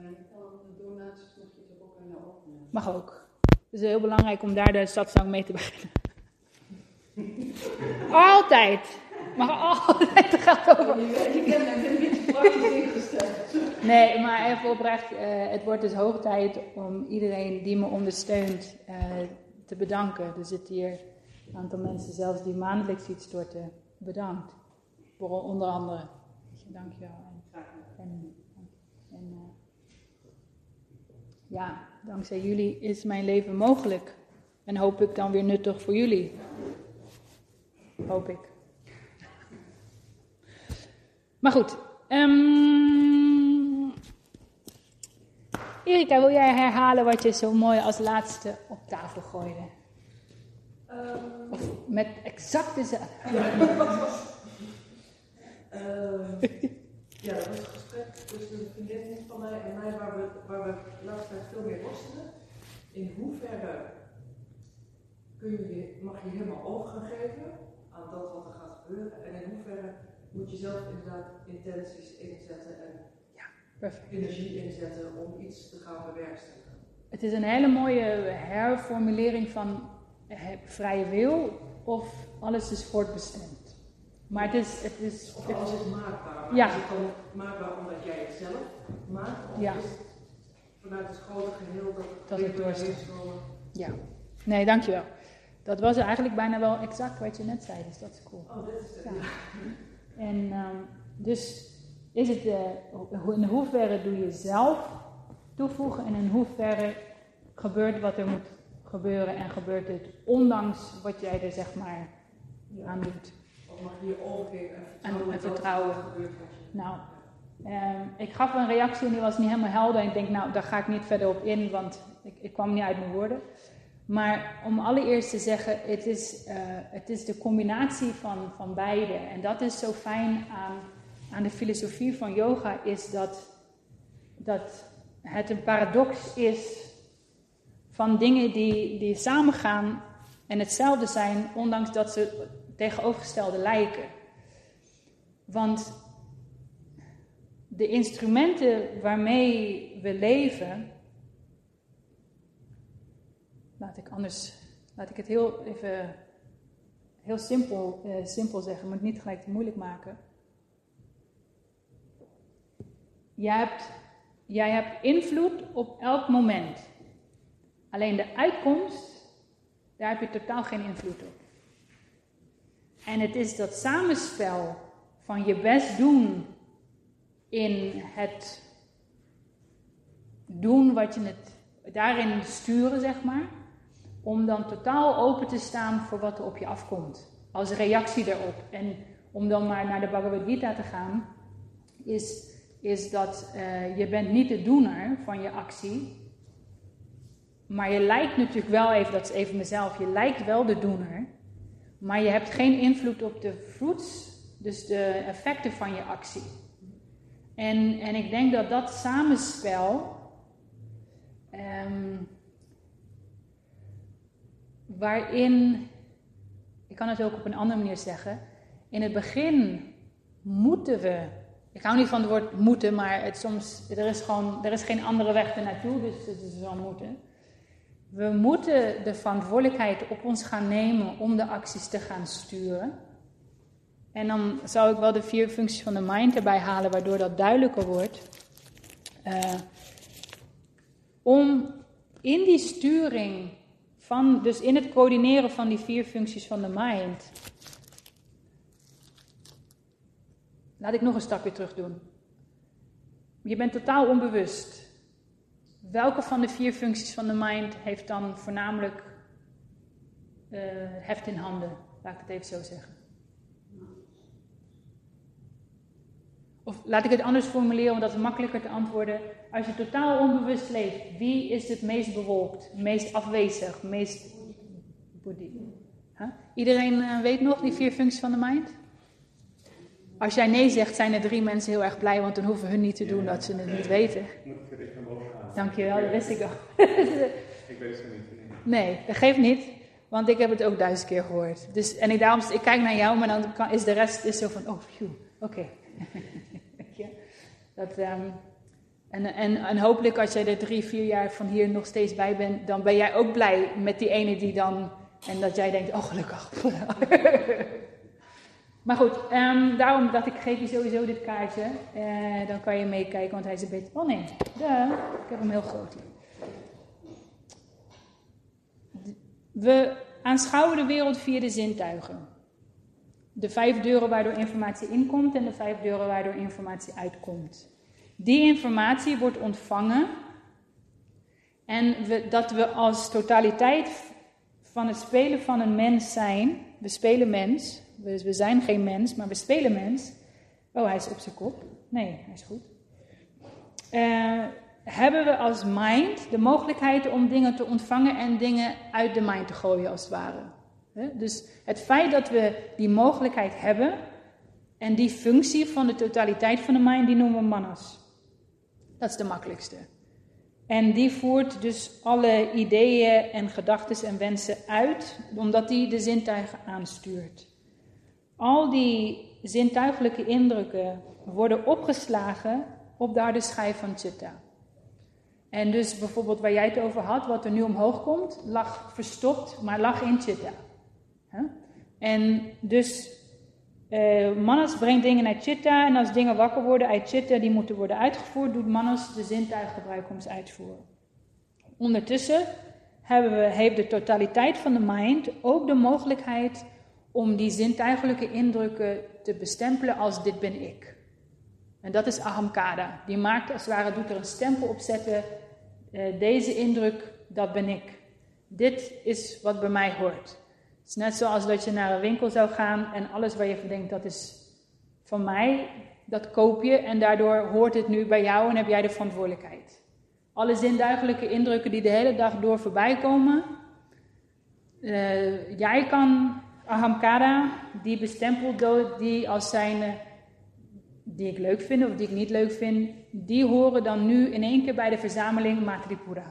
donaties mag je toch ook aan jou opnemen? Mag ook. Het is heel belangrijk om daar de stadszang mee te beginnen. Altijd. Mag altijd er geld over. Ik heb het een beetje praktisch ingesteld. Nee, maar even oprecht. Het wordt dus hoog tijd om iedereen die me ondersteunt te bedanken. Er zitten hier een aantal mensen zelfs die maandelijks iets storten. Bedankt. Onder andere. Dank je wel. En ja, dankzij jullie is mijn leven mogelijk. En hoop ik dan weer nuttig voor jullie. Hoop ik. Maar goed. Erika, wil jij herhalen wat je zo mooi als laatste op tafel gooide? Of met exact dezelfde. Ja, dat was een gesprek tussen een vriendin van mij en mij waar we de laatste tijd veel meer worstelen. In hoeverre mag je helemaal over gaan geven aan dat wat er gaat gebeuren en in hoeverre moet je zelf inderdaad intenties inzetten en energie inzetten om iets te gaan bewerkstelligen. Het is een hele mooie herformulering van vrije wil of alles is voortbestemd. Maar alles is maakbaar. Maar ja. is het dan maakbaar omdat jij het zelf maakt? Of is het vanuit het grote geheel dat het doorstroomt? Ja. Nee, dankjewel. Dat was eigenlijk bijna wel exact wat je net zei, dus dat is cool. Oh, dat is het. Ja. En dus is het in hoeverre doe je zelf toevoegen en in hoeverre gebeurt wat er moet gebeuren en gebeurt het ondanks wat jij er zeg maar aan doet. Of mag je je overgeven en vertrouwen. Nou, ik gaf een reactie en die was niet helemaal helder. En ik denk, nou, daar ga ik niet verder op in, want ik kwam niet uit mijn woorden. Maar om allereerst te zeggen, het is de combinatie van beide. En dat is zo fijn aan de filosofie van yoga, is dat het een paradox is van dingen die samengaan en hetzelfde zijn, ondanks dat ze tegenovergestelde lijken. Want de instrumenten waarmee we leven, laat ik het heel simpel zeggen, maar niet gelijk te moeilijk maken. Jij hebt invloed op elk moment. Alleen de uitkomst, daar heb je totaal geen invloed op. En het is dat samenspel van je best doen in het doen wat je daarin sturen, zeg maar. Om dan totaal open te staan voor wat er op je afkomt. Als reactie daarop. En om dan maar naar de Bhagavad Gita te gaan, is dat je bent niet de doener van je actie. Maar je lijkt natuurlijk wel even, dat is even mezelf, je lijkt wel de doener. Maar je hebt geen invloed op de fruits, dus de effecten van je actie. En ik denk dat samenspel, waarin, ik kan het ook op een andere manier zeggen, in het begin moeten we, ik hou niet van het woord moeten, maar er is geen andere weg ernaartoe, dus het is wel moeten. We moeten de verantwoordelijkheid op ons gaan nemen om de acties te gaan sturen. En dan zou ik wel de 4 functies van de mind erbij halen, waardoor dat duidelijker wordt. Om in die sturing dus in het coördineren van die 4 functies van de mind, laat ik nog een stapje terug doen. Je bent totaal onbewust. Welke van de 4 functies van de mind heeft dan voornamelijk heft in handen? Laat ik het even zo zeggen. Of laat ik het anders formuleren, omdat het makkelijker te antwoorden. Als je totaal onbewust leeft, wie is het meest bewolkt, meest afwezig, meest buddhi? Huh? Iedereen weet nog die 4 functies van de mind? Als jij nee zegt, zijn er 3 mensen heel erg blij, want dan hoeven hun niet te doen dat ze het niet weten. Dankjewel, dat wist ik al. Ik weet het niet. Nee, dat geeft niet, want ik heb het ook 1000 keer gehoord. Dus, ik kijk naar jou, maar dan is de rest zo van, oh, phew, oké. En hopelijk als jij er 3-4 jaar van hier nog steeds bij bent, dan ben jij ook blij met die ene die dan... En dat jij denkt, oh gelukkig. Maar goed, daarom dacht ik, geef je sowieso dit kaartje. Dan kan je meekijken, want hij is een beetje... Oh nee, ik heb hem heel groot hier. We aanschouwen de wereld via de zintuigen. De 5 deuren waardoor informatie inkomt en de 5 deuren waardoor informatie uitkomt. Die informatie wordt ontvangen. En dat we als totaliteit van het spelen van een mens zijn. We spelen mens. We zijn geen mens, maar we spelen mens. Oh, hij is op zijn kop. Nee, hij is goed. Hebben we als mind de mogelijkheid om dingen te ontvangen en dingen uit de mind te gooien als het ware. Dus het feit dat we die mogelijkheid hebben en die functie van de totaliteit van de mind, die noemen we manas. Dat is de makkelijkste. En die voert dus alle ideeën en gedachten en wensen uit, omdat die de zintuigen aanstuurt. Al die zintuigelijke indrukken worden opgeslagen op de harde schijf van Chitta. En dus bijvoorbeeld waar jij het over had, wat er nu omhoog komt, lag verstopt, maar lag in Chitta. En dus Manas brengt dingen naar Chitta en als dingen wakker worden uit Chitta, die moeten worden uitgevoerd, doet Manas de zintuig gebruiken om ze uit te voeren. Ondertussen heeft de totaliteit van de mind ook de mogelijkheid om die zintuigelijke indrukken te bestempelen als dit ben ik. En dat is ahamkara. Die maakt als het ware, doet er een stempel op zetten. Deze indruk, dat ben ik. Dit is wat bij mij hoort. Het is net zoals dat je naar een winkel zou gaan en alles waar je van denkt, dat is van mij, dat koop je en daardoor hoort het nu bij jou en heb jij de verantwoordelijkheid. Alle zintuigelijke indrukken die de hele dag door voorbij komen, jij kan ahamkara, die bestempelt die als zijn, die ik leuk vind of die ik niet leuk vind, die horen dan nu in één keer bij de verzameling Matripura.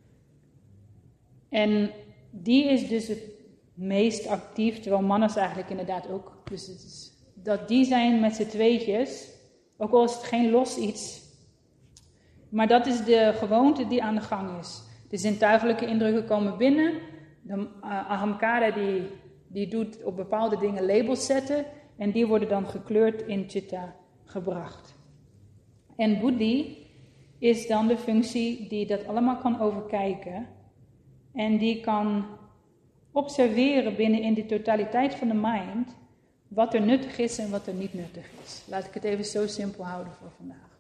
En die is dus het meest actief, terwijl Manas eigenlijk inderdaad ook. Dus het is, dat die zijn met z'n tweetjes, ook al is het geen los iets. Maar dat is de gewoonte die aan de gang is. De zintuigelijke indrukken komen binnen. De ahamkara die doet op bepaalde dingen labels zetten. En die worden dan gekleurd in Chitta gebracht. En buddhi is dan de functie die dat allemaal kan overkijken. En die kan observeren binnen in de totaliteit van de mind wat er nuttig is en wat er niet nuttig is. Laat ik het even zo simpel houden voor vandaag.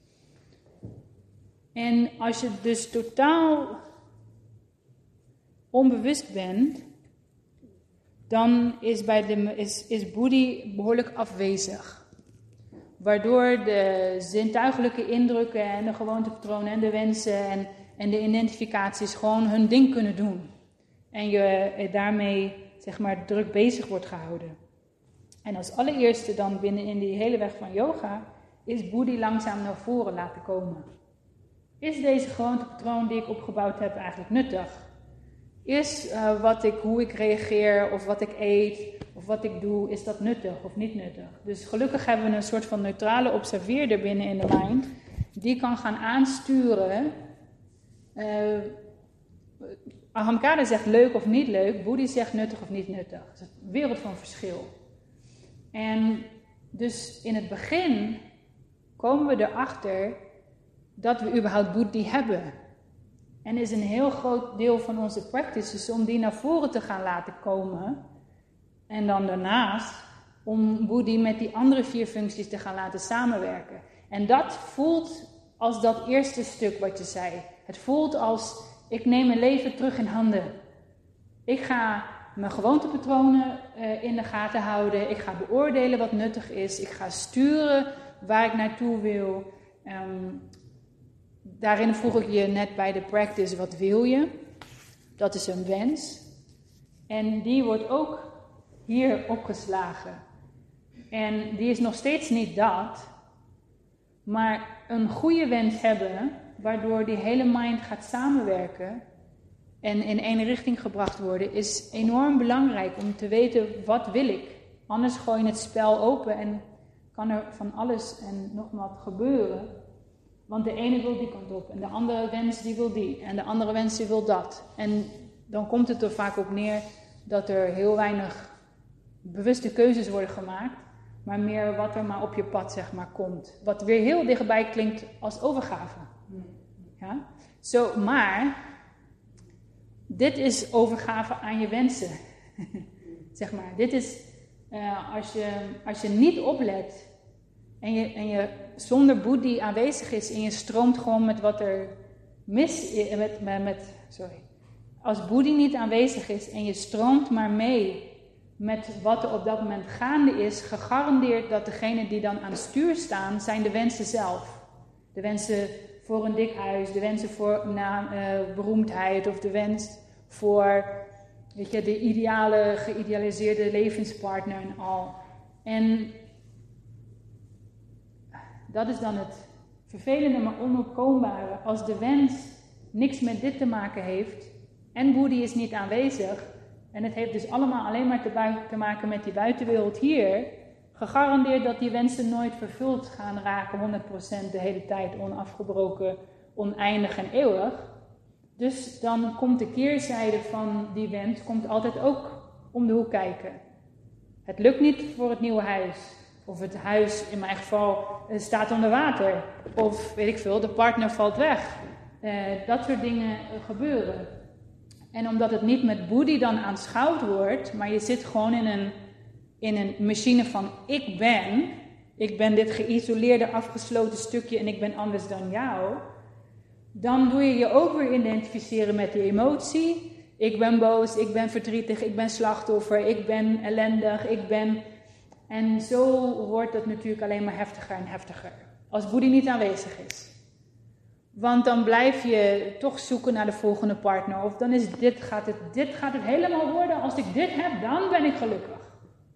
En als je dus totaal onbewust bent, dan is buddhi behoorlijk afwezig. Waardoor de zintuigelijke indrukken en de gewoontepatronen en de wensen en de identificaties gewoon hun ding kunnen doen. En je daarmee, zeg maar, druk bezig wordt gehouden. En als allereerste dan binnen in die hele weg van yoga, is buddhi langzaam naar voren laten komen. Is deze gewoontepatroon die ik opgebouwd heb eigenlijk nuttig? Is hoe ik reageer of wat ik eet of wat ik doe, is dat nuttig of niet nuttig? Dus gelukkig hebben we een soort van neutrale observeerder binnen in de mind. Die kan gaan aansturen. Ahamkara zegt leuk of niet leuk. Buddhi zegt nuttig of niet nuttig. Dat is een wereld van verschil. En dus in het begin komen we erachter dat we überhaupt buddhi hebben. En is een heel groot deel van onze practices om die naar voren te gaan laten komen. En dan daarnaast om buddhi met die andere 4 functies te gaan laten samenwerken. En dat voelt als dat eerste stuk wat je zei. Het voelt als, ik neem mijn leven terug in handen. Ik ga mijn gewoontepatronen in de gaten houden. Ik ga beoordelen wat nuttig is. Ik ga sturen waar ik naartoe wil. Daarin vroeg ik je net bij de practice, wat wil je? Dat is een wens. En die wordt ook hier opgeslagen. En die is nog steeds niet dat. Maar een goede wens hebben, waardoor die hele mind gaat samenwerken en in één richting gebracht worden, is enorm belangrijk om te weten, wat wil ik? Anders gooi je het spel open en kan er van alles en nog wat gebeuren. Want de ene wil die kant op en de andere wens die wil die en de andere wens die wil dat. En dan komt het er vaak op neer dat er heel weinig bewuste keuzes worden gemaakt, maar meer wat er maar op je pad zeg maar komt. Wat weer heel dichtbij klinkt als overgave. Ja? Maar dit is overgave aan je wensen. Zeg maar, dit is als je niet oplet en je zonder boeddhi aanwezig is en je stroomt gewoon met wat er mis is, als boeddhi niet aanwezig is en je stroomt maar mee met wat er op dat moment gaande is, gegarandeerd dat degenen die dan aan het stuur staan, zijn de wensen zelf. De wensen voor een dik huis, de wensen voor beroemdheid of de wens voor de ideale, geïdealiseerde levenspartner en al. En dat is dan het vervelende, maar onontkombare. Als de wens niks met dit te maken heeft en boeddhi is niet aanwezig en het heeft dus allemaal alleen maar te maken met die buitenwereld hier, gegarandeerd dat die wensen nooit vervuld gaan raken 100% de hele tijd, onafgebroken, oneindig en eeuwig. Dus dan komt de keerzijde van die wens komt altijd ook om de hoek kijken. Het lukt niet voor het nieuwe huis. Of het huis, in mijn geval, staat onder water. Of weet ik veel, de partner valt weg. Dat soort dingen gebeuren. En omdat het niet met boeddhi dan aanschouwd wordt, maar je zit gewoon in een machine van ik ben dit geïsoleerde, afgesloten stukje en ik ben anders dan jou. Dan doe je je ook weer identificeren met die emotie. Ik ben boos, ik ben verdrietig, ik ben slachtoffer, ik ben ellendig, En zo wordt het natuurlijk alleen maar heftiger en heftiger. Als boeddhi niet aanwezig is. Want dan blijf je toch zoeken naar de volgende partner. Of dan is dit gaat het helemaal worden. Als ik dit heb, dan ben ik gelukkig.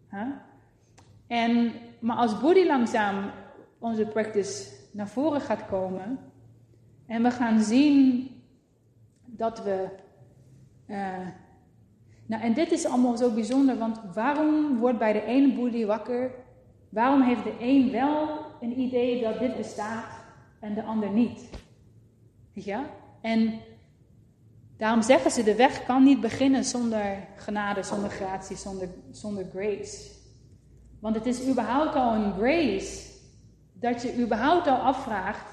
Maar als boeddhi langzaam onze practice naar voren gaat komen. En we gaan zien dat we... en dit is allemaal zo bijzonder, want waarom wordt bij de ene boeddhi wakker? Waarom heeft de een wel een idee dat dit bestaat en de ander niet? Ja? En daarom zeggen ze, de weg kan niet beginnen zonder genade, zonder gratie, zonder grace. Want het is überhaupt al een grace dat je überhaupt al afvraagt.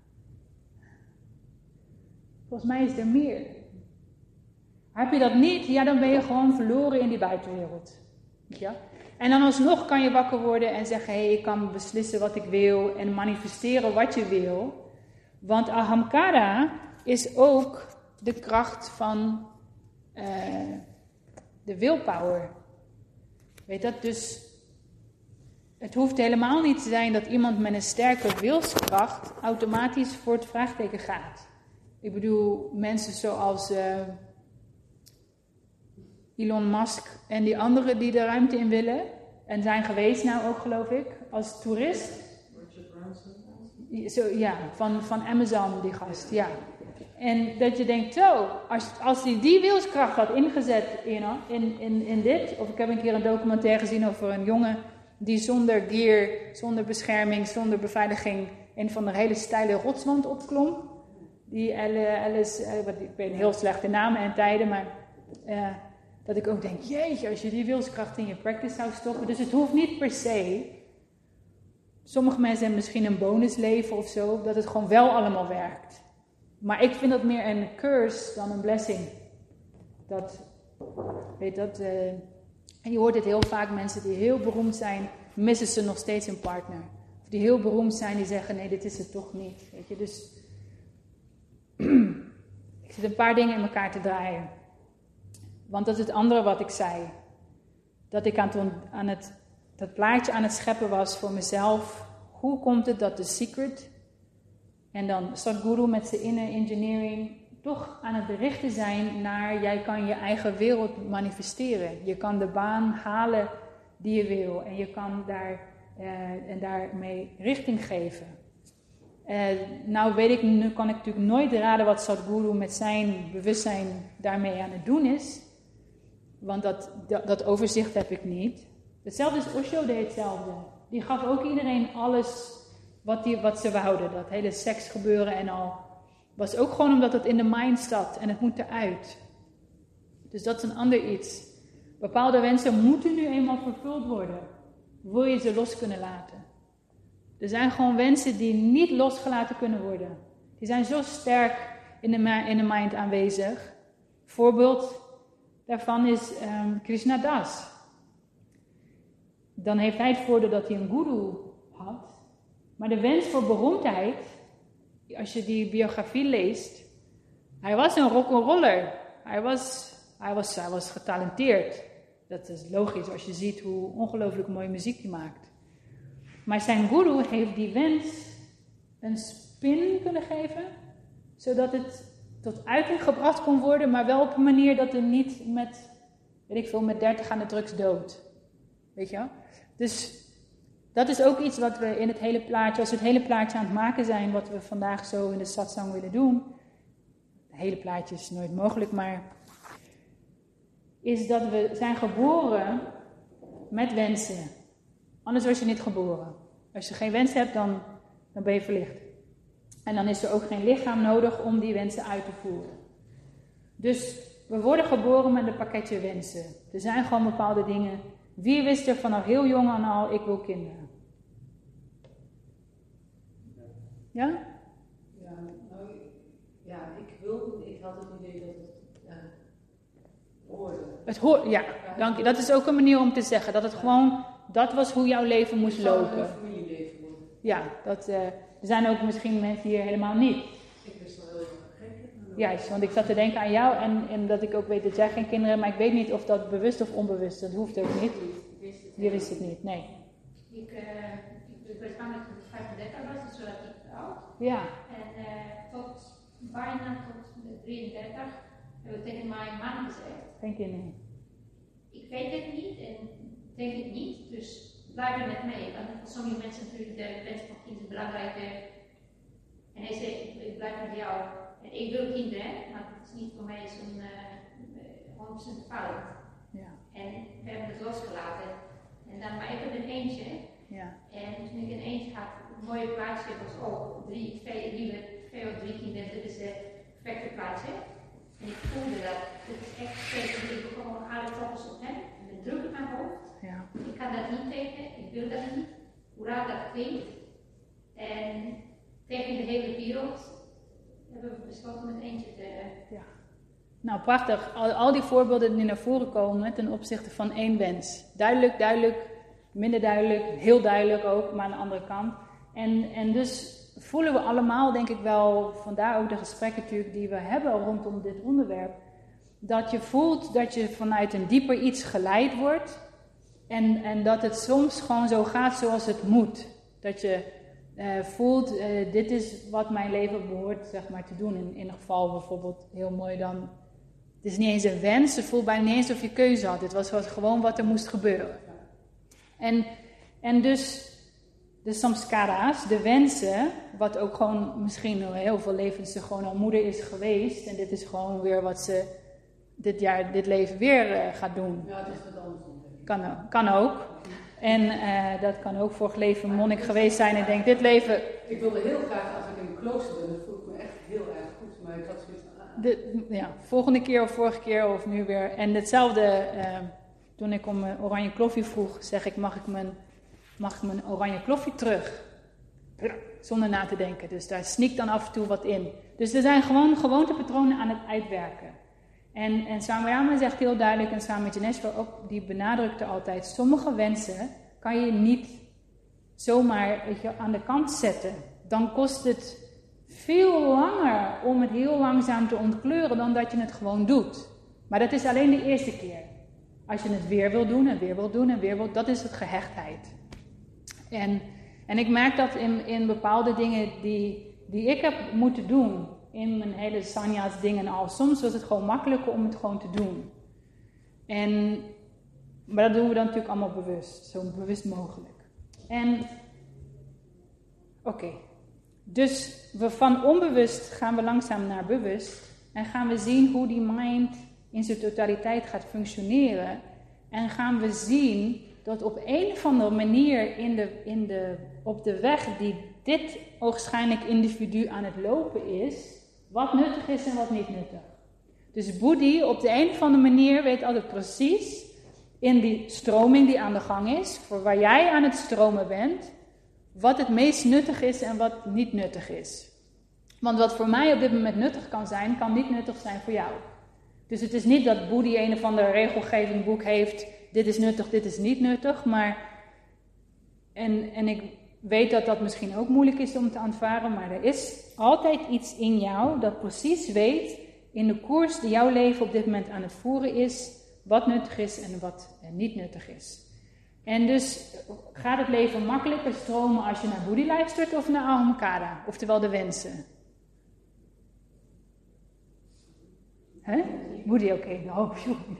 Volgens mij is er meer. Heb je dat niet, ja, dan ben je gewoon verloren in die buitenwereld. Ja? En dan alsnog kan je wakker worden en zeggen, hey, ik kan beslissen wat ik wil en manifesteren wat je wil. Want ahamkara is ook de kracht van de willpower. Weet dat? Dus het hoeft helemaal niet te zijn dat iemand met een sterke wilskracht automatisch voor het vraagteken gaat. Ik bedoel, mensen zoals Elon Musk en die anderen die de ruimte in willen. En zijn geweest nou ook, geloof ik, als toerist. Ja, van Amazon, die gast, ja. En dat je denkt, zo, als hij die wilskracht had ingezet in dit. Of ik heb een keer een documentaire gezien over een jongen die zonder gear, zonder bescherming, zonder beveiliging een van de hele steile rotswand opklom. Die Alice, ik ben heel slecht in namen en tijden, maar dat ik ook denk, jeetje, als je die wilskracht in je practice zou stoppen. Dus het hoeft niet per se. Sommige mensen hebben misschien een bonusleven of zo, dat het gewoon wel allemaal werkt. Maar ik vind dat meer een curse dan een blessing. En je hoort het heel vaak, mensen die heel beroemd zijn, missen ze nog steeds een partner. Of die heel beroemd zijn, die zeggen, nee, dit is het toch niet. Weet je, dus ik zit een paar dingen in elkaar te draaien. Want dat is het andere wat ik zei. Dat ik dat plaatje aan het scheppen was voor mezelf. Hoe komt het dat de secret en dan Sadhguru met zijn inner engineering toch aan het richten zijn naar jij kan je eigen wereld manifesteren. Je kan de baan halen die je wil en je kan daarmee richting geven. Nu kan ik natuurlijk nooit raden wat Sadhguru met zijn bewustzijn daarmee aan het doen is. Want dat overzicht heb ik niet. Hetzelfde is Osho deed hetzelfde. Die gaf ook iedereen alles wat ze wouden. Dat hele seksgebeuren en al. Was ook gewoon omdat het in de mind zat en het moet eruit. Dus dat is een ander iets. Bepaalde wensen moeten nu eenmaal vervuld worden. Wil je ze los kunnen laten? Er zijn gewoon wensen die niet losgelaten kunnen worden. Die zijn zo sterk in de mind aanwezig. Voorbeeld daarvan is Krishna Das. Dan heeft hij het voordeel dat hij een guru had. Maar de wens voor beroemdheid, als je die biografie leest, hij was een rock'n'roller. Hij was getalenteerd. Dat is logisch als je ziet hoe ongelooflijk mooie muziek hij maakt. Maar zijn guru heeft die wens een spin kunnen geven, zodat het tot uiting gebracht kon worden, maar wel op een manier dat er niet met 30 aan de drugs dood. Weet je wel? Dus dat is ook iets wat we in het hele plaatje, als we het hele plaatje aan het maken zijn, wat we vandaag zo in de satsang willen doen. Het hele plaatje is nooit mogelijk, maar is dat we zijn geboren met wensen. Anders was je niet geboren. Als je geen wens hebt, dan ben je verlicht. En dan is er ook geen lichaam nodig om die wensen uit te voeren. Dus we worden geboren met een pakketje wensen. Er zijn gewoon bepaalde dingen. Wie wist er vanaf heel jong aan al, ik wil kinderen? Ja? Ik had het idee dat het hoorde. Ja, dank je. Dat is ook een manier om te zeggen. Dat het gewoon, dat was hoe jouw leven moest lopen. Een familieleven worden. Ja, er zijn ook misschien mensen hier helemaal niet. Ik wist wel heel erg. Juist, want ik zat te denken aan jou en dat ik ook weet dat jij geen kinderen hebt, maar ik weet niet of dat bewust of onbewust, dat hoeft ook niet. Je wist het niet, nee. Ik werd bang dat ik 35 was, dus relatief oud. Ja. En bijna tot 33 heb ik tegen mijn man gezegd. Geen kinderen. Ik weet het niet en denk het niet, dus blijf er met mij. Want voor sommige mensen natuurlijk de wens van kinderen is belangrijk. En hij zei, ik blijf met jou. En ik wil kinderen, maar het is niet voor mij zo'n 100% fout. Ja. En we hebben het losgelaten. En dan, maar ik heb een eentje. Ja. En toen ik een eentje had, een mooie plaatsje was ook 2 of 3 kinderen. Dit is het perfecte plaatsje. En ik voelde dat, dit is echt steeds, ik wil gewoon alle focus op hem. En de druk op mijn hoofd. Ja. Ik kan dat niet tegen, ik wil dat niet. Hoe raar dat klinkt. En tegen de hele wereld hebben we besloten met eentje te... Ja. Nou, prachtig. Al die voorbeelden die naar voren komen ten opzichte van één wens. Duidelijk, minder duidelijk, heel duidelijk ook, maar aan de andere kant. En dus voelen we allemaal, denk ik wel, vandaar ook de gesprekken natuurlijk die we hebben rondom dit onderwerp, dat je voelt dat je vanuit een dieper iets geleid wordt en dat het soms gewoon zo gaat zoals het moet. Dat je voelt, dit is wat mijn leven behoort, zeg maar, te doen. In een geval bijvoorbeeld, heel mooi dan, het is niet eens een wens, het voelt bijna niet eens of je keuze had. Het was gewoon wat er moest gebeuren. En dus de samskara's, de wensen, wat ook gewoon misschien heel veel levens ze gewoon al moeder is geweest. En dit is gewoon weer wat ze dit leven weer gaat doen. Ja, dat is wat anders. Kan ook. En dat kan ook vorig leven monnik geweest zijn en denkt dit leven... Ik wilde heel graag, als ik in een klooster ben, dat voel ik me echt heel erg goed. Maar ik had zoiets van... volgende keer of vorige keer of nu weer. En hetzelfde, toen ik om mijn oranje kloffie vroeg, zeg ik, mag ik mijn oranje kloffie terug? Zonder na te denken. Dus daar sneakt dan af en toe wat in. Dus er zijn gewoon gewoontepatronen aan het uitwerken. En Swami Rama zegt heel duidelijk, en Swami Janeshwar ook, die benadrukte altijd, sommige wensen kan je niet zomaar aan de kant zetten. Dan kost het veel langer om het heel langzaam te ontkleuren dan dat je het gewoon doet. Maar dat is alleen de eerste keer. Als je het weer wil doen en weer wil doen en weer wil, dat is het gehechtheid. En ik merk dat in bepaalde dingen die ik heb moeten doen, in mijn hele sannyas dingen al. Soms was het gewoon makkelijker om het gewoon te doen. Maar dat doen we dan natuurlijk allemaal bewust. Zo bewust mogelijk. Oké. Dus van onbewust gaan we langzaam naar bewust. En gaan we zien hoe die mind in zijn totaliteit gaat functioneren. En gaan we zien dat op een of andere manier op de weg dit ogenschijnlijk individu aan het lopen is, wat nuttig is en wat niet nuttig. Dus Boeddhi op de een of andere manier weet altijd precies in die stroming die aan de gang is, voor waar jij aan het stromen bent, wat het meest nuttig is en wat niet nuttig is. Want wat voor mij op dit moment nuttig kan zijn, kan niet nuttig zijn voor jou. Dus het is niet dat Boeddhi een of ander regelgevend boek heeft, dit is nuttig, dit is niet nuttig, maar en ik weet dat dat misschien ook moeilijk is om te aanvaarden, maar er is altijd iets in jou dat precies weet, in de koers die jouw leven op dit moment aan het voeren is, wat nuttig is en wat niet nuttig is. En dus gaat het leven makkelijker stromen als je naar Boeddhi luistert of naar Ahamkara, oftewel de wensen. Hè? Boeddhi, oké. Oh,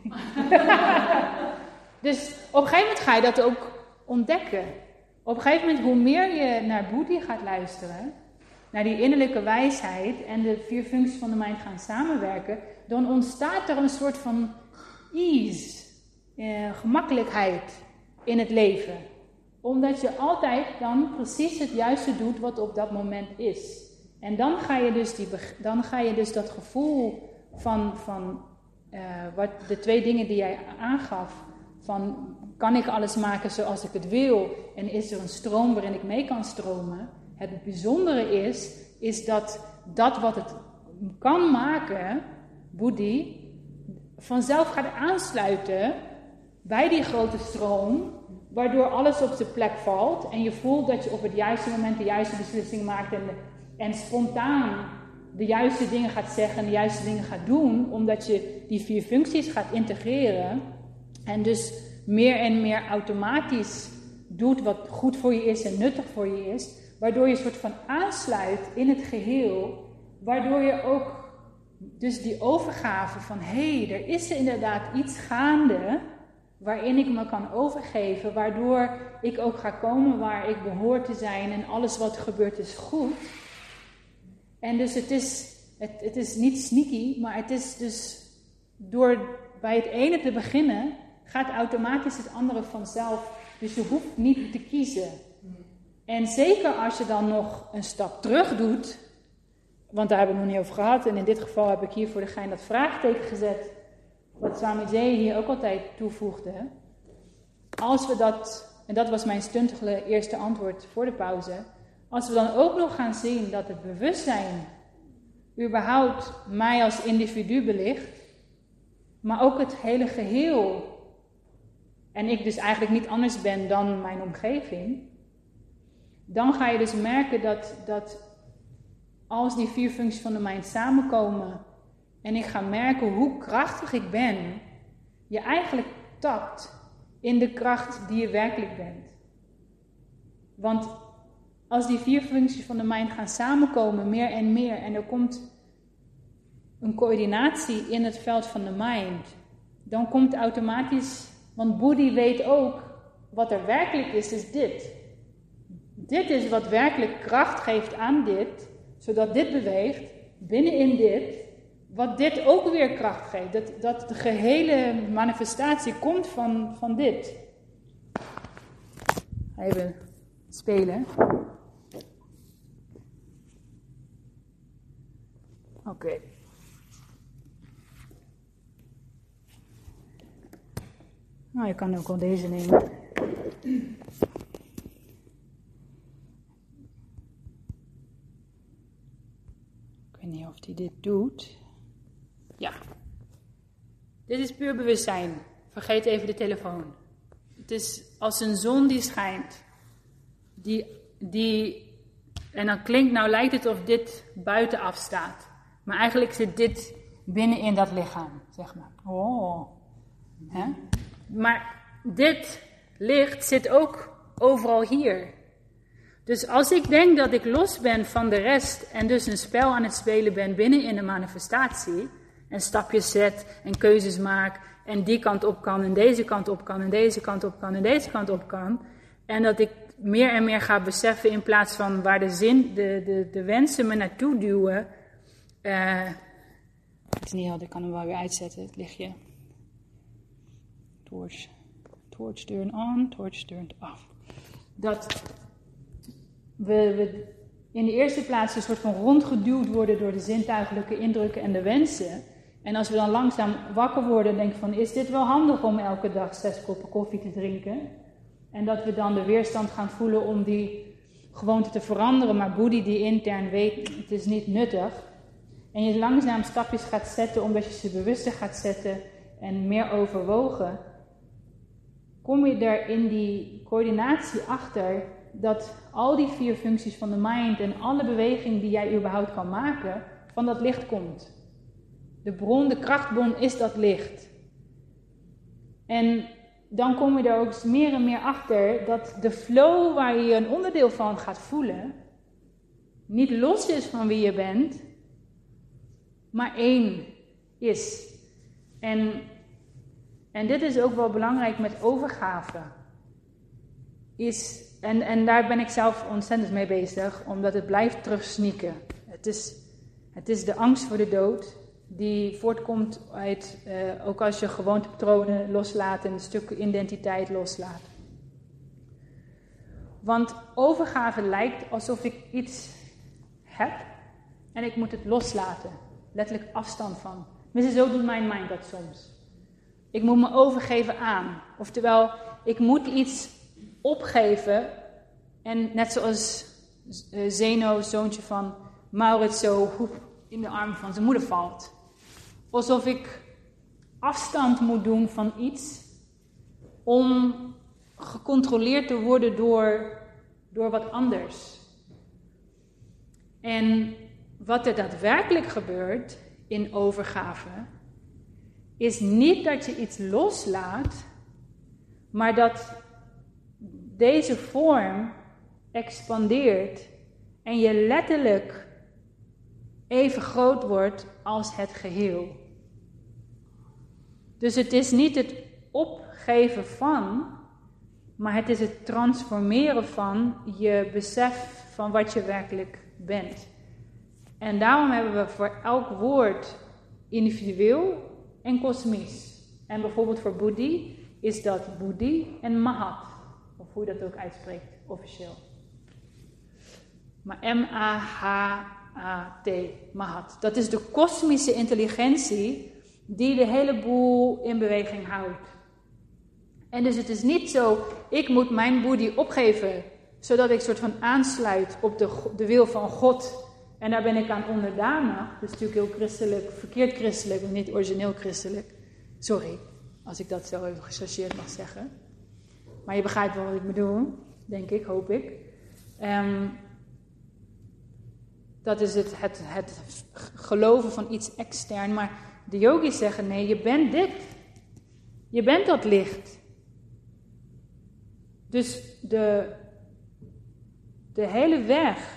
dus op een gegeven moment ga je dat ook ontdekken. Op een gegeven moment, hoe meer je naar Boeddhi gaat luisteren, naar die innerlijke wijsheid en de 4 functies van de mind gaan samenwerken, dan ontstaat er een soort van ease, gemakkelijkheid in het leven. Omdat je altijd dan precies het juiste doet wat op dat moment is. En dan ga je dus dat gevoel van wat de 2 dingen die jij aangaf, van kan ik alles maken zoals ik het wil en is er een stroom waarin ik mee kan stromen. Het bijzondere is dat wat het kan maken, Boeddhi, vanzelf gaat aansluiten bij die grote stroom, waardoor alles op zijn plek valt en je voelt dat je op het juiste moment de juiste beslissing maakt en spontaan de juiste dingen gaat zeggen en de juiste dingen gaat doen, omdat je die 4 functies gaat integreren en dus meer en meer automatisch doet wat goed voor je is en nuttig voor je is, waardoor je een soort van aansluit in het geheel, waardoor je ook dus die overgave van er is inderdaad iets gaande waarin ik me kan overgeven, waardoor ik ook ga komen waar ik behoor te zijn en alles wat gebeurt is goed. En dus het is niet sneaky, maar het is dus door bij het ene te beginnen, gaat automatisch het andere vanzelf. Dus je hoeft niet te kiezen. En zeker als je dan nog een stap terug doet, want daar hebben we het nog niet over gehad, en in dit geval heb ik hier voor de gein dat vraagteken gezet, wat Swamiji hier ook altijd toevoegde. Als we dat, en dat was mijn stuntige eerste antwoord voor de pauze, als we dan ook nog gaan zien dat het bewustzijn überhaupt mij als individu belicht, maar ook het hele geheel, en ik dus eigenlijk niet anders ben dan mijn omgeving, dan ga je dus merken dat als die 4 functies van de mind samenkomen en ik ga merken hoe krachtig ik ben, je eigenlijk tapt in de kracht die je werkelijk bent. Want als die 4 functies van de mind gaan samenkomen, meer en er komt een coördinatie in het veld van de mind, dan komt automatisch, want Boeddhi weet ook, wat er werkelijk is dit. Dit is wat werkelijk kracht geeft aan dit, zodat dit beweegt, binnenin dit, wat dit ook weer kracht geeft. Dat de gehele manifestatie komt van dit. Even spelen. Oké. Nou, je kan ook wel deze nemen. Ik weet niet of hij dit doet. Ja. Dit is puur bewustzijn. Vergeet even de telefoon. Het is als een zon die schijnt. En dan lijkt het of dit buitenaf staat. Maar eigenlijk zit dit binnen in dat lichaam, zeg maar. Oh. Hè? Maar dit licht zit ook overal hier. Dus als ik denk dat ik los ben van de rest en dus een spel aan het spelen ben binnen in de manifestatie, en stapjes zet en keuzes maak en die kant op kan en deze kant op kan en deze kant op kan en deze kant op kan, en dat ik meer en meer ga beseffen in plaats van waar de wensen me naartoe duwen. Het is niet heel, ik kan hem wel weer uitzetten, het lichtje. Torch turn on, torch turned off. we in de eerste plaats een soort van rondgeduwd worden door de zintuigelijke indrukken en de wensen. En als we dan langzaam wakker worden en denken van, is dit wel handig om elke dag 6 koppen koffie te drinken? En dat we dan de weerstand gaan voelen om die gewoonte te veranderen, maar Boedi die intern weet, het is niet nuttig. En je langzaam stapjes gaat zetten, omdat je ze bewuster gaat zetten en meer overwogen, kom je er in die coördinatie achter dat al die 4 functies van de mind en alle beweging die jij überhaupt kan maken, van dat licht komt. De bron, de krachtbron is dat licht. En dan kom je er ook meer en meer achter dat de flow waar je een onderdeel van gaat voelen, niet los is van wie je bent, maar één is. En dit is ook wel belangrijk met overgave. En daar ben ik zelf ontzettend mee bezig, omdat het blijft terugsneaken. Het is de angst voor de dood, die voortkomt uit, ook als je gewoontepatronen loslaat en een stuk identiteit loslaat. Want overgave lijkt alsof ik iets heb en ik moet het loslaten. Letterlijk afstand van. Tenminste, zo doet mijn mind dat soms. Ik moet me overgeven aan. Oftewel, ik moet iets opgeven. En net zoals Zeno, zoontje van Maurits, zo in de armen van zijn moeder valt. Alsof ik afstand moet doen van iets om gecontroleerd te worden door wat anders. En wat er daadwerkelijk gebeurt in overgave, is niet dat je iets loslaat, maar dat deze vorm expandeert en je letterlijk even groot wordt als het geheel. Dus het is niet het opgeven van, maar het is het transformeren van je besef van wat je werkelijk bent. En daarom hebben we voor elk woord individueel en kosmisch. En bijvoorbeeld voor Boedi is dat Boedi en Mahat. Of hoe je dat ook uitspreekt, officieel. Maar M-A-H-A-T, Mahat. Dat is de kosmische intelligentie die de hele boel in beweging houdt. En dus het is niet zo, ik moet mijn Boedi opgeven, zodat ik soort van aansluit op de wil van God. En daar ben ik aan onderdanig. Dus natuurlijk heel christelijk, verkeerd christelijk, maar niet origineel christelijk. Sorry, als ik dat zo even gechargeerd mag zeggen. Maar je begrijpt wel wat ik bedoel, denk ik, hoop ik. Dat is het geloven van iets extern. Maar de yogis zeggen, nee, je bent dit. Je bent dat licht. Dus de hele weg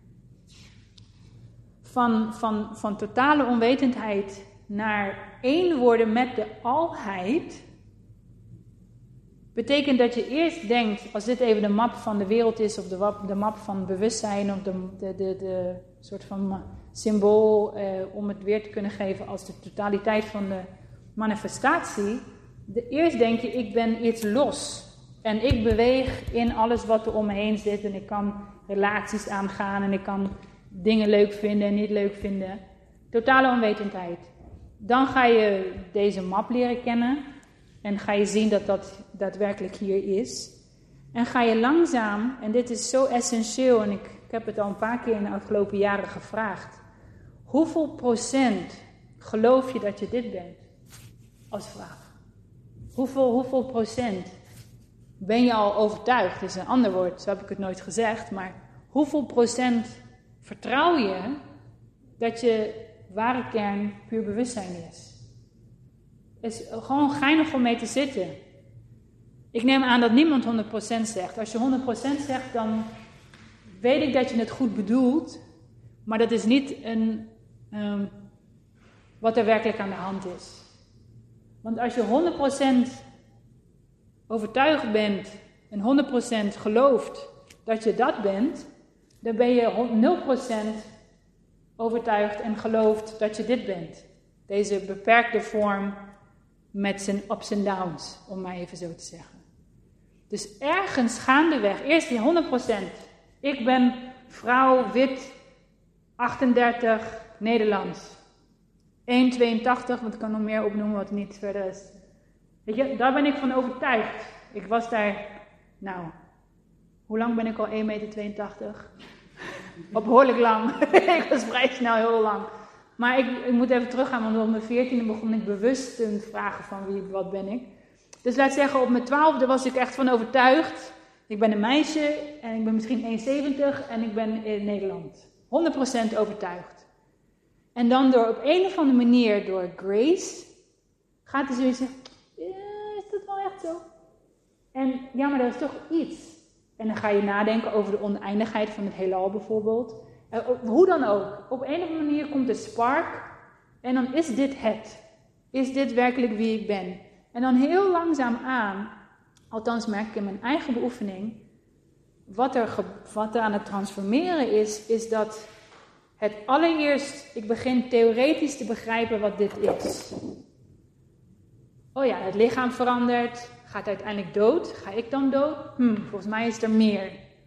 van totale onwetendheid naar één worden met de alheid, betekent dat je eerst denkt, als dit even de map van de wereld is, of de map van bewustzijn, of de soort van symbool om het weer te kunnen geven als de totaliteit van de manifestatie. Eerst denk je, ik ben iets los. En ik beweeg in alles wat er om me heen zit. En ik kan relaties aangaan en ik kan dingen leuk vinden en niet leuk vinden. Totale onwetendheid. Dan ga je deze map leren kennen. En ga je zien dat dat daadwerkelijk hier is. En ga je langzaam, en dit is zo essentieel, en ik heb het al een paar keer in de afgelopen jaren gevraagd. Hoeveel procent geloof je dat je dit bent? Als vraag. Hoeveel procent ben je al overtuigd? Dat is een ander woord, zo heb ik het nooit gezegd. Maar hoeveel procent vertrouw je dat je ware kern puur bewustzijn is? Het is gewoon geinig om mee te zitten. Ik neem aan dat niemand 100% zegt. Als je 100% zegt, dan weet ik dat je het goed bedoelt. Maar dat is niet wat er werkelijk aan de hand is. Want als je 100% overtuigd bent en 100% gelooft dat je dat bent, dan ben je 0% overtuigd en gelooft dat je dit bent. Deze beperkte vorm met zijn ups en downs, om maar even zo te zeggen. Dus ergens gaandeweg, eerst die 100%, Ik ben vrouw, wit, 38, Nederlands. 1,82, want ik kan nog meer opnoemen wat niet verder is. Weet je, daar ben ik van overtuigd. Ik was daar, hoe lang ben ik al 1,82 meter? Behoorlijk lang. Ik was vrij snel heel lang. Maar ik moet even teruggaan, want op mijn 14e begon ik bewust te vragen van wat ben ik. Dus laat zeggen, op mijn 12e was ik echt van overtuigd. Ik ben een meisje en ik ben misschien 1,70 en ik ben in Nederland. 100% overtuigd. En dan door op een of andere manier, door Grace, gaat hij zoiets zeggen, is dat wel echt zo? En ja, maar dat is toch iets. En dan ga je nadenken over de oneindigheid van het heelal bijvoorbeeld. Hoe dan ook. Op een of andere manier komt de spark. En dan is dit het. Is dit werkelijk wie ik ben? En dan heel langzaam aan, althans merk ik in mijn eigen beoefening, wat er aan het transformeren is dat het allereerst, ik begin theoretisch te begrijpen wat dit is. Oh ja, het lichaam verandert, gaat uiteindelijk dood. Ga ik dan dood? Volgens mij is er meer.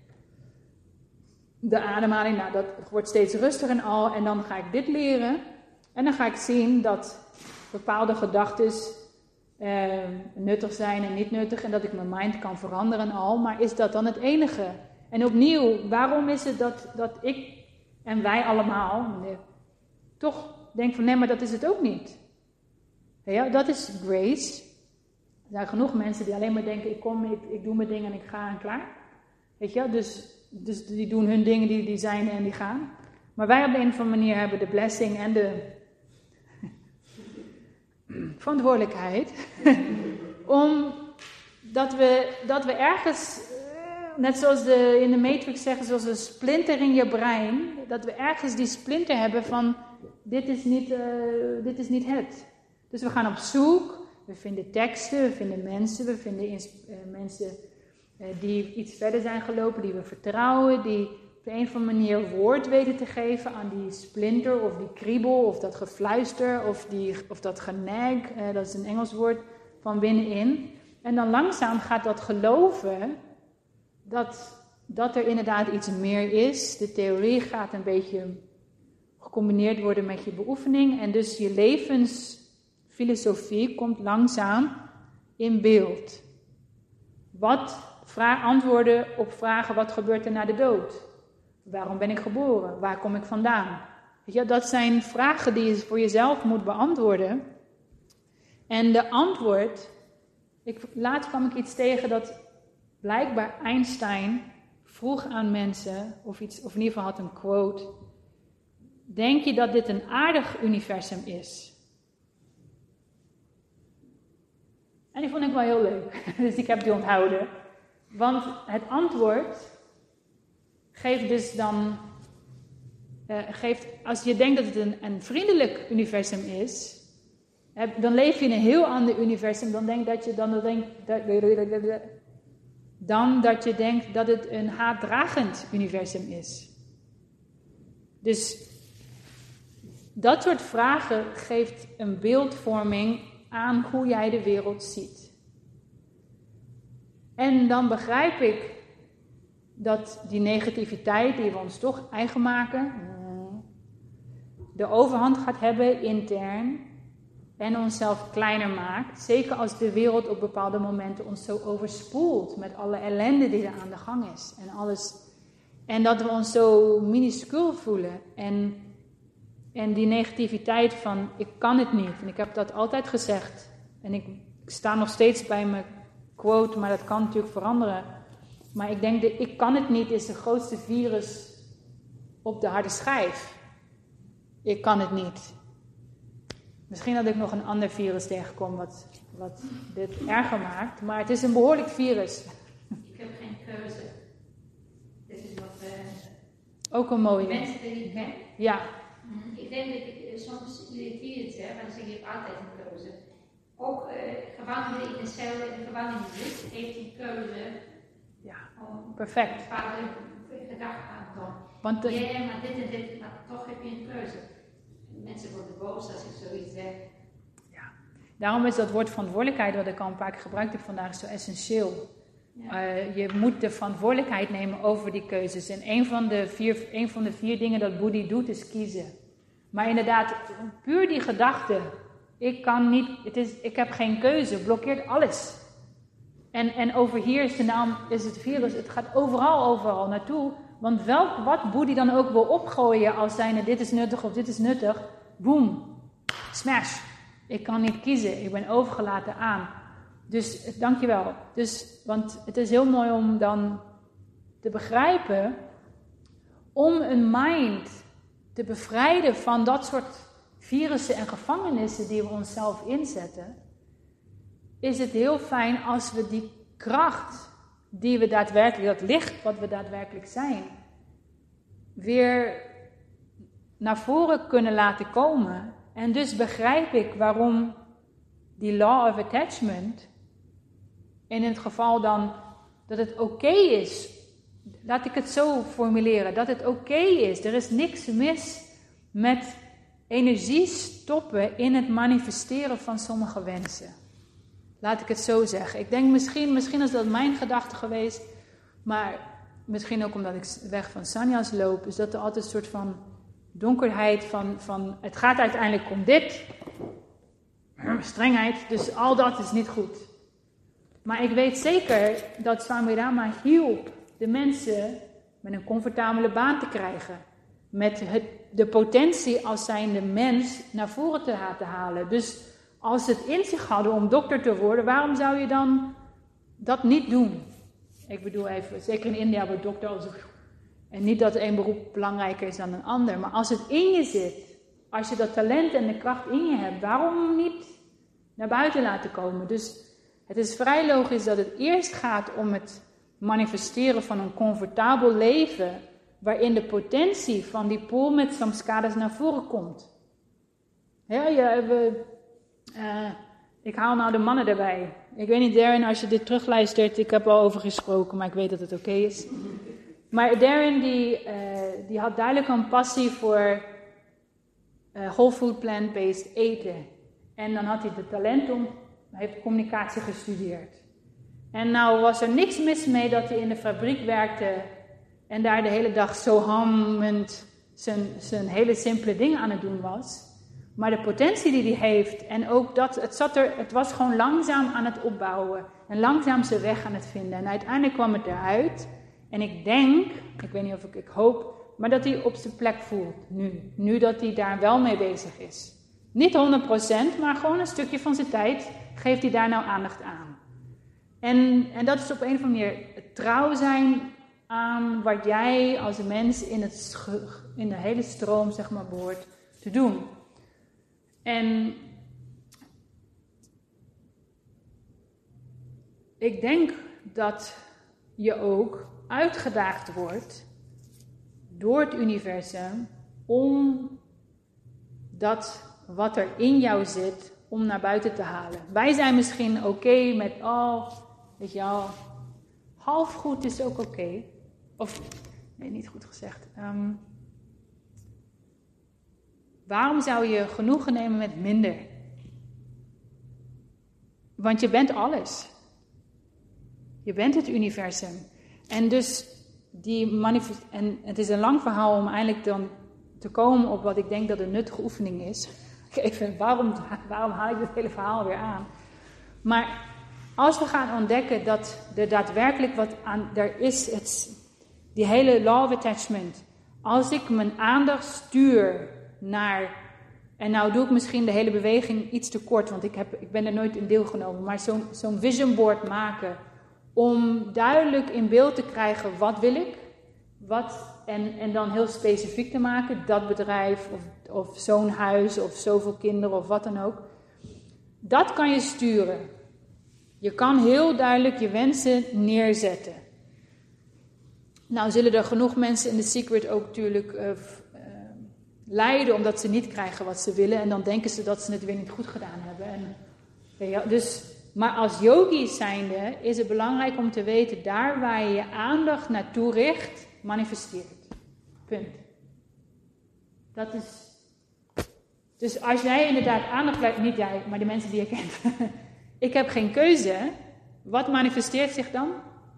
De ademhaling, dat wordt steeds rustiger en al. En dan ga ik dit leren. En dan ga ik zien dat bepaalde gedachten nuttig zijn en niet nuttig. En dat ik mijn mind kan veranderen en al. Maar is dat dan het enige? En opnieuw, waarom is het dat ik en wij allemaal toch denken van nee, maar dat is het ook niet. Ja, dat is grace. Er zijn genoeg mensen die alleen maar denken, ik doe mijn dingen en ik ga en klaar. Weet je, dus die doen hun dingen, die zijn en die gaan. Maar wij op de een of andere manier hebben de blessing en de verantwoordelijkheid. dat we ergens, net zoals in de Matrix zeggen, zoals een splinter in je brein. Dat we ergens die splinter hebben van, dit is niet het. Dus we gaan op zoek. We vinden teksten, we vinden mensen, we vinden mensen die iets verder zijn gelopen, die we vertrouwen, die op de een of andere manier woord weten te geven aan die splinter of die kriebel of dat gefluister of dat genag, dat is een Engels woord, van binnenin. En dan langzaam gaat dat geloven dat er inderdaad iets meer is. De theorie gaat een beetje gecombineerd worden met je beoefening en dus je levensfilosofie komt langzaam in beeld. Antwoorden op vragen, wat gebeurt er na de dood? Waarom ben ik geboren? Waar kom ik vandaan? Weet je, dat zijn vragen die je voor jezelf moet beantwoorden. En de antwoord, laatst kwam ik iets tegen dat blijkbaar Einstein vroeg aan mensen, of in ieder geval had een quote. Denk je dat dit een aardig universum is? En die vond ik wel heel leuk, dus ik heb die onthouden. Want het antwoord geeft dus dan, als je denkt dat het een vriendelijk universum is, dan leef je in een heel ander universum dan dat je denkt dat het een haatdragend universum is. Dus dat soort vragen geeft een beeldvorming aan hoe jij de wereld ziet. En dan begrijp ik dat die negativiteit die we ons toch eigen maken, de overhand gaat hebben intern en onszelf kleiner maakt. Zeker als de wereld op bepaalde momenten ons zo overspoelt met alle ellende die er aan de gang is. En alles. En dat we ons zo minuscuul voelen. En die negativiteit van, ik kan het niet. En ik heb dat altijd gezegd. En ik sta nog steeds bij mijn quote, maar dat kan natuurlijk veranderen. Maar ik denk, ik kan het niet is de grootste virus op de harde schijf. Ik kan het niet. Misschien dat ik nog een ander virus tegenkom wat dit erger maakt. Maar het is een behoorlijk virus. Ik heb geen keuze. Dit is wat ook een mooie. Mensen die ik ken. Ja. Ik denk dat ik soms irriteer het, maar dan zeg ik altijd een keuze. Ook gevangenen in een cel en gevangenen niet heeft een keuze. Ja, perfect. Een bepaalde gedachten aan te tonen. Want ja, maar dit en dit, maar toch heb je een keuze. Mensen worden boos als ik zoiets zeg. Ja, daarom is dat woord verantwoordelijkheid, wat ik al een paar keer gebruikt heb vandaag, zo essentieel. Je moet de verantwoordelijkheid nemen over die keuzes. En een van de vier dingen dat Boeddhi doet is kiezen. Maar inderdaad, puur die gedachte, ik heb geen keuze, blokkeert alles. En overheerst, en daarom is het virus, het gaat overal naartoe. Want wat Boeddhi dan ook wil opgooien als zijnde dit is nuttig of dit is nuttig, boom, smash. Ik kan niet kiezen, ik ben overgelaten aan. Dus dankjewel. Want het is heel mooi om dan te begrijpen, om een mind te bevrijden van dat soort virussen en gevangenissen die we onszelf inzetten, is het heel fijn als we die kracht die we daadwerkelijk, dat licht wat we daadwerkelijk zijn, weer naar voren kunnen laten komen. En dus begrijp ik waarom die law of attachment, in het geval dan dat het oké is, laat ik het zo formuleren, dat het oké is. Er is niks mis met energie stoppen in het manifesteren van sommige wensen. Laat ik het zo zeggen. Ik denk misschien is dat mijn gedachte geweest, maar misschien ook omdat ik weg van sannyas loop, is dat er altijd een soort van donkerheid van het gaat uiteindelijk om dit, strengheid, dus al dat is niet goed. Maar ik weet zeker dat Swami Rama hielp de mensen met een comfortabele baan te krijgen. Met de potentie als zijnde mens naar voren te halen. Dus als ze het in zich hadden om dokter te worden, waarom zou je dan dat niet doen? Ik bedoel even, zeker in India wordt dokter als... En niet dat één beroep belangrijker is dan een ander. Maar als het in je zit, als je dat talent en de kracht in je hebt, waarom niet naar buiten laten komen? Dus het is vrij logisch dat het eerst gaat om het manifesteren van een comfortabel leven, waarin de potentie van die pool met samskaras naar voren komt. Ik haal nou de mannen erbij. Ik weet niet, Darren, als je dit terugluistert, ik heb al over gesproken, maar ik weet dat het oké is. Maar Darren die had duidelijk een passie voor whole food plant-based eten. En dan had hij het talent om, hij heeft communicatie gestudeerd. En nou was er niks mis mee dat hij in de fabriek werkte en daar de hele dag zo hammend zijn hele simpele dingen aan het doen was. Maar de potentie die hij heeft en ook dat, het was gewoon langzaam aan het opbouwen en langzaam zijn weg aan het vinden. En uiteindelijk kwam het eruit. En ik denk, ik weet niet of ik hoop, maar dat hij op zijn plek voelt nu. Nu dat hij daar wel mee bezig is. Niet 100%, maar gewoon een stukje van zijn tijd geeft hij daar nou aandacht aan. En dat is op een of andere manier trouw zijn aan wat jij als mens in de hele stroom, zeg maar, behoort te doen. En ik denk dat je ook uitgedaagd wordt door het universum om dat wat er in jou zit, om naar buiten te halen. Wij zijn misschien oké met, weet je wel, half goed is ook oké. Of, nee, niet goed gezegd. Waarom zou je genoegen nemen met minder? Want je bent alles. Je bent het universum. En dus en het is een lang verhaal om eindelijk dan te komen op wat ik denk dat een nuttige oefening is. Even, waarom haal ik dit hele verhaal weer aan? Maar als we gaan ontdekken dat er daadwerkelijk wat aan er is, die hele law of attachment. Als ik mijn aandacht stuur naar, en nou doe ik misschien de hele beweging iets te kort, want ik ben er nooit in deelgenomen, maar zo'n vision board maken om duidelijk in beeld te krijgen wat wil ik, en dan heel specifiek te maken, dat bedrijf of zo'n huis of zoveel kinderen of wat dan ook. Dat kan je sturen. Je kan heel duidelijk je wensen neerzetten. Nou zullen er genoeg mensen in The Secret ook natuurlijk lijden omdat ze niet krijgen wat ze willen en dan denken ze dat ze het weer niet goed gedaan hebben. Maar als yogi's zijnde is het belangrijk om te weten, daar waar je je aandacht naartoe richt, manifesteert. Punt. Dat is. Dus als jij inderdaad aandacht blijft, niet jij, maar de mensen die je kent. Ik heb geen keuze. Wat manifesteert zich dan?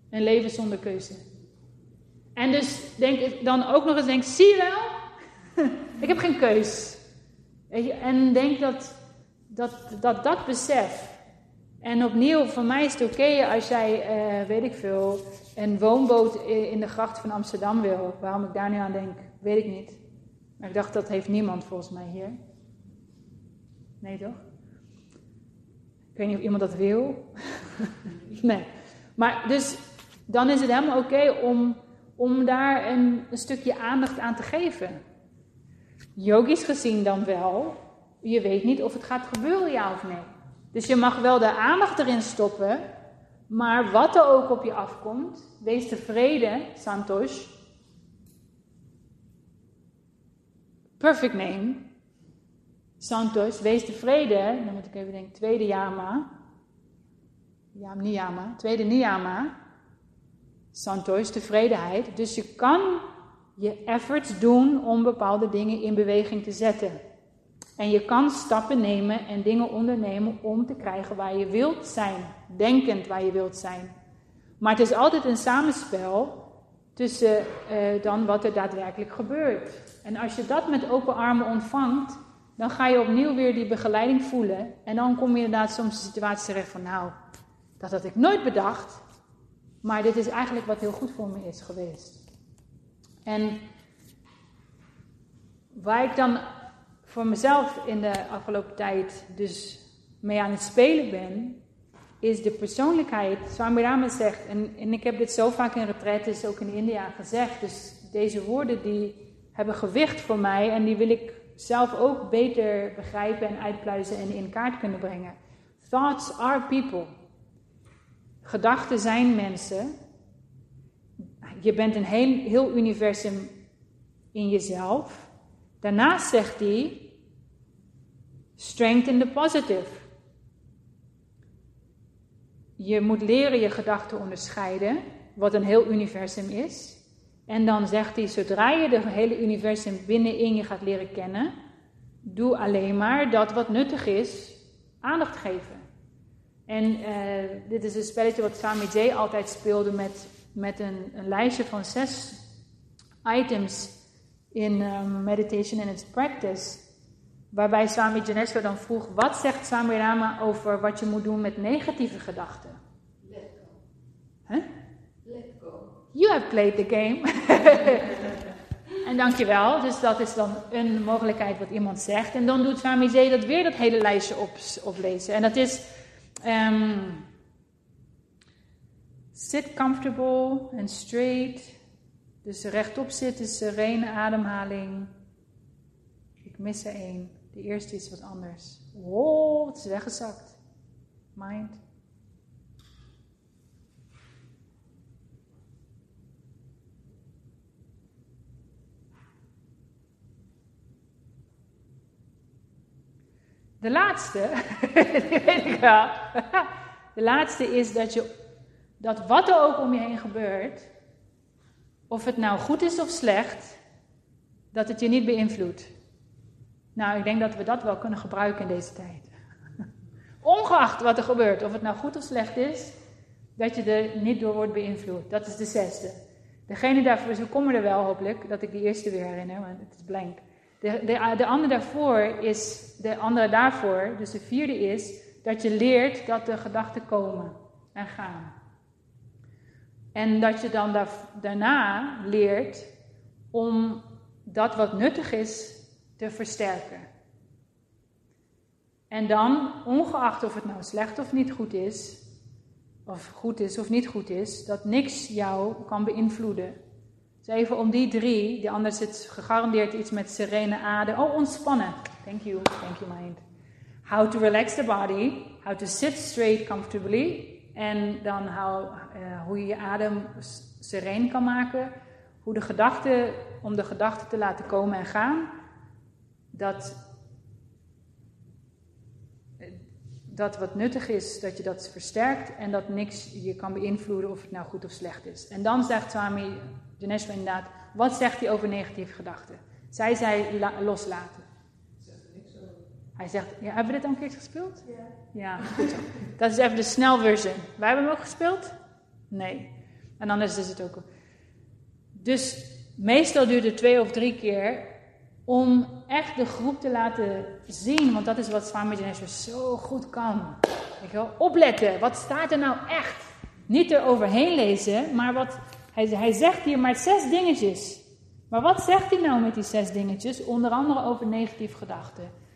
Een leven zonder keuze. En dus denk ik dan ook nog eens, zie je wel? Ik heb geen keus. En denk dat besef. En opnieuw, voor mij is het oké als jij, weet ik veel, een woonboot in de gracht van Amsterdam wil. Waarom ik daar nu aan denk, weet ik niet. Maar ik dacht, dat heeft niemand volgens mij hier. Nee, toch? Ik weet niet of iemand dat wil. Nee. Maar dus, dan is het helemaal oké om daar een stukje aandacht aan te geven. Yogisch gezien dan wel. Je weet niet of het gaat gebeuren, ja of nee. Dus je mag wel de aandacht erin stoppen. Maar wat er ook op je afkomt, wees tevreden, Santosh. Perfect name. Santosh, wees tevreden. Dan moet ik even denken, tweede yama. Ja, niyama. Tweede niyama. Santosh, tevredenheid. Dus je kan je efforts doen om bepaalde dingen in beweging te zetten. En je kan stappen nemen en dingen ondernemen om te krijgen waar je wilt zijn. Denkend waar je wilt zijn. Maar het is altijd een samenspel tussen dan wat er daadwerkelijk gebeurt. En als je dat met open armen ontvangt, dan ga je opnieuw weer die begeleiding voelen. En dan kom je inderdaad soms in de situatie terecht van, nou, dat had ik nooit bedacht. Maar dit is eigenlijk wat heel goed voor me is geweest. En waar ik dan voor mezelf in de afgelopen tijd dus mee aan het spelen ben, is de persoonlijkheid. Swami Rama zegt, en ik heb dit zo vaak in retraites ook in India gezegd, dus deze woorden die hebben gewicht voor mij en die wil ik zelf ook beter begrijpen en uitpluizen en in kaart kunnen brengen. Thoughts are people. Gedachten zijn mensen. Je bent een heel universum in jezelf. Daarnaast zegt hij, strength in the positive. Je moet leren je gedachten onderscheiden, wat een heel universum is. En dan zegt hij, zodra je de hele universum binnenin je gaat leren kennen, doe alleen maar dat wat nuttig is, aandacht geven. En dit is een spelletje wat Swami Jay altijd speelde met een lijstje van 6 items in meditation and its practice. Waarbij Swami Janeswar dan vroeg, wat zegt Swami Rama over wat je moet doen met negatieve gedachten? Let go. Huh? Let go. You have played the game. En dankjewel. Dus dat is dan een mogelijkheid wat iemand zegt. En dan doet Swami Jay dat weer dat hele lijstje oplezen. En dat is sit comfortable and straight. Dus rechtop zitten, serene ademhaling. Ik mis er 1. De eerste is wat anders. Wow, het is weggezakt. Mind. De laatste, die weet ik wel. De laatste is dat wat er ook om je heen gebeurt, of het nou goed is of slecht, dat het je niet beïnvloedt. Nou, ik denk dat we dat wel kunnen gebruiken in deze tijd. Ongeacht wat er gebeurt, of het nou goed of slecht is, dat je er niet door wordt beïnvloed. Dat is de 6e. Degene daarvoor, ze komen er wel hopelijk, dat ik die eerste weer herinner, want het is blank. De andere daarvoor, dus de 4e is, dat je leert dat de gedachten komen en gaan. En dat je dan daarna leert om dat wat nuttig is te versterken. En dan, ongeacht of het nou slecht of niet goed is, of goed is of niet goed is, dat niks jou kan beïnvloeden. Dus even om die 3, de ander zit gegarandeerd iets met serene adem. Oh, ontspannen. Thank you mind. How to relax the body, how to sit straight comfortably. En dan hoe je je adem sereen kan maken. Hoe om de gedachten te laten komen en gaan. Dat wat nuttig is, dat je dat versterkt. En dat niks je kan beïnvloeden of het nou goed of slecht is. En dan zegt Swami Janeswar inderdaad, wat zegt hij over negatieve gedachten? Zij zei loslaten. Hij zegt, ja, hebben we dit al een keer gespeeld? Ja. Ja, goed zo. Dat is even de snelversion. Wij hebben hem ook gespeeld? Nee. En anders is het ook... Dus meestal duurt het 2 of 3 keer om echt de groep te laten zien. Want dat is wat Swami Jineswar zo goed kan. Opletten, wat staat er nou echt? Niet eroverheen lezen, maar wat... Hij zegt hier maar 6 dingetjes. Maar wat zegt hij nou met die 6 dingetjes? Onder andere over negatieve gedachten.